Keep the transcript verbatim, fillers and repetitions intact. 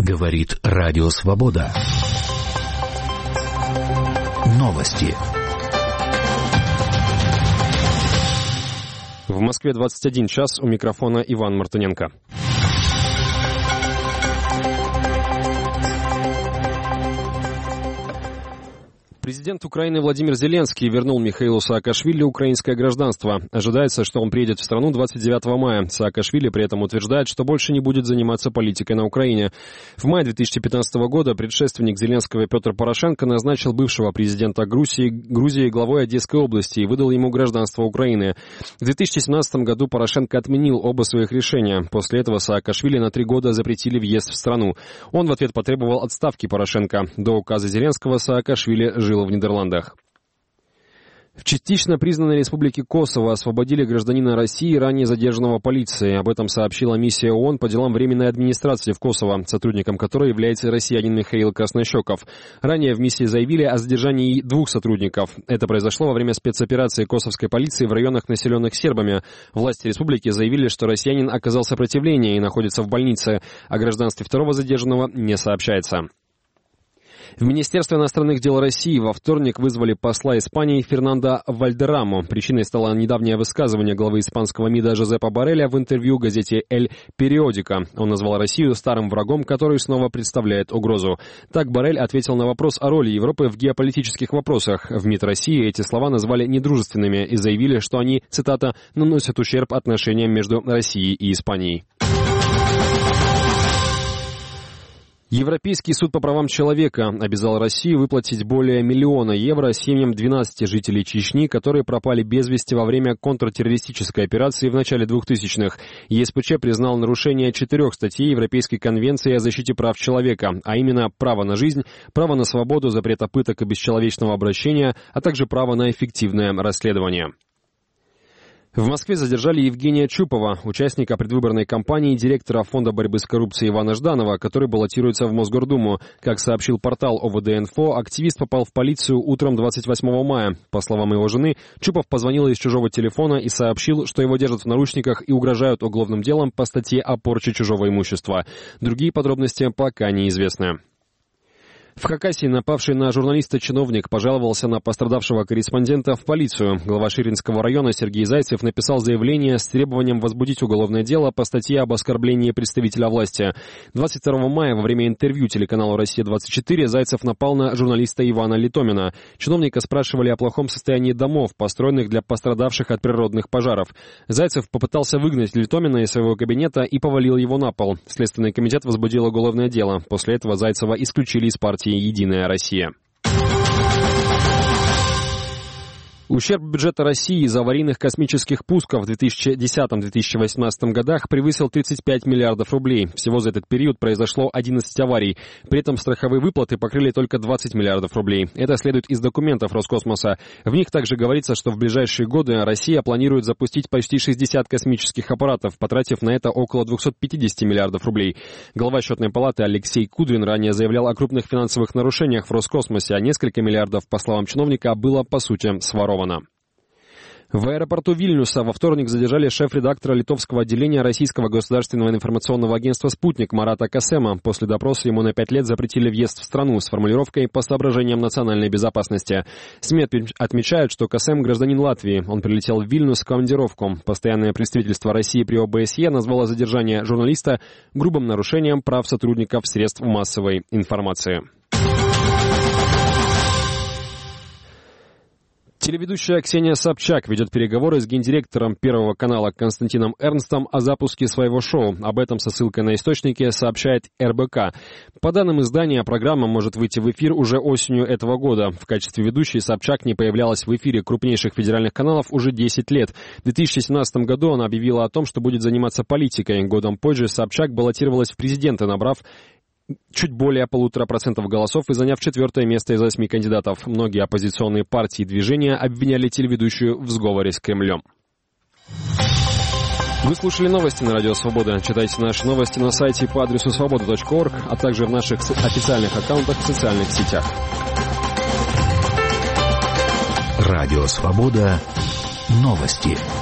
Говорит Радио Свобода. Новости. В Москве двадцать один час, у микрофона Иван Мартыненко. Президент Украины Владимир Зеленский вернул Михаилу Саакашвили украинское гражданство. Ожидается, что он приедет в страну двадцать девятого мая. Саакашвили при этом утверждает, что больше не будет заниматься политикой на Украине. В мае две тысячи пятнадцатого года предшественник Зеленского Петр Порошенко назначил бывшего президента Грузии, Грузии главой Одесской области и выдал ему гражданство Украины. В две тысячи семнадцатом году Порошенко отменил оба своих решения. После этого Саакашвили на три года запретили въезд в страну. Он в ответ потребовал отставки Порошенко. До указа Зеленского Саакашвили жил в Нидерландах. В частично признанной республике Косово освободили гражданина России, ранее задержанного полицией. Об этом сообщила миссия ООН по делам временной администрации в Косово, сотрудником которой является россиянин Михаил Краснощеков. Ранее в миссии заявили о задержании двух сотрудников. Это произошло во время спецоперации косовской полиции в районах, населенных сербами. Власти республики заявили, что россиянин оказал сопротивление и находится в больнице. О гражданстве второго задержанного не сообщается. В Министерство иностранных дел России во вторник вызвали посла Испании Фернандо Вальдерамо. Причиной стало недавнее высказывание главы испанского МИДа Жозепа Борреля в интервью газете «Эль Периодика». Он назвал Россию старым врагом, который снова представляет угрозу. Так Боррель ответил на вопрос о роли Европы в геополитических вопросах. В МИД России эти слова назвали недружественными и заявили, что они, цитата, «наносят ущерб отношениям между Россией и Испанией». Европейский суд по правам человека обязал Россию выплатить более миллиона евро семьям двенадцати жителей Чечни, которые пропали без вести во время контртеррористической операции в начале двухтысячных. ЕСПЧ признал нарушение четырех статей Европейской конвенции о защите прав человека, а именно право на жизнь, право на свободу, запрет пыток и бесчеловечного обращения, а также право на эффективное расследование. В Москве задержали Евгения Чупова, участника предвыборной кампании директора Фонда борьбы с коррупцией Ивана Жданова, который баллотируется в Мосгордуму. Как сообщил портал О В Д Инфо, активист попал в полицию утром двадцать восьмого мая. По словам его жены, Чупов позвонил из чужого телефона и сообщил, что его держат в наручниках и угрожают уголовным делом по статье о порче чужого имущества. Другие подробности пока неизвестны. В Хакасии напавший на журналиста чиновник пожаловался на пострадавшего корреспондента в полицию. Глава Ширинского района Сергей Зайцев написал заявление с требованием возбудить уголовное дело по статье об оскорблении представителя власти. двадцать второго мая во время интервью телеканалу «Россия двадцать четыре» Зайцев напал на журналиста Ивана Литомина. Чиновника спрашивали о плохом состоянии домов, построенных для пострадавших от природных пожаров. Зайцев попытался выгнать Литомина из своего кабинета и повалил его на пол. Следственный комитет возбудил уголовное дело. После этого Зайцева исключили из партии «Единая Россия». Ущерб бюджета России из аварийных космических пусков в две тысячи десятом — две тысячи восемнадцатом годах превысил тридцать пять миллиардов рублей. Всего за этот период произошло одиннадцать аварий. При этом страховые выплаты покрыли только двадцать миллиардов рублей. Это следует из документов Роскосмоса. В них также говорится, что в ближайшие годы Россия планирует запустить почти шестьдесят космических аппаратов, потратив на это около двухсот пятидесяти миллиардов рублей. Глава счетной палаты Алексей Кудрин ранее заявлял о крупных финансовых нарушениях в Роскосмосе, а несколько миллиардов, по словам чиновника, было, по сути, своровано. В аэропорту Вильнюса во вторник задержали шеф-редактора литовского отделения Российского государственного информационного агентства «Спутник» Марата Касема. После допроса ему на пять лет запретили въезд в страну с формулировкой «по соображениям национальной безопасности». СМИ отмечают, что Касем гражданин Латвии. Он прилетел в Вильнюс в командировку. Постоянное представительство России при О Б С Е назвало задержание журналиста грубым нарушением прав сотрудников средств массовой информации. Телеведущая Ксения Собчак ведет переговоры с гендиректором Первого канала Константином Эрнстом о запуске своего шоу. Об этом со ссылкой на источники сообщает Эр Бэ Ка. По данным издания, программа может выйти в эфир уже осенью этого года. В качестве ведущей Собчак не появлялась в эфире крупнейших федеральных каналов уже десять лет. В две тысячи семнадцатом году она объявила о том, что будет заниматься политикой. Годом позже Собчак баллотировалась в президенты, набрав чуть более полутора процентов голосов и заняв четвертое место из восьми кандидатов. Многие оппозиционные партии и движения обвиняли телеведущую в сговоре с Кремлем. Вы слушали новости на Радио Свобода. Читайте наши новости на сайте по адресу свобода точка орг, а также в наших официальных аккаунтах в социальных сетях. Радио Свобода. Новости.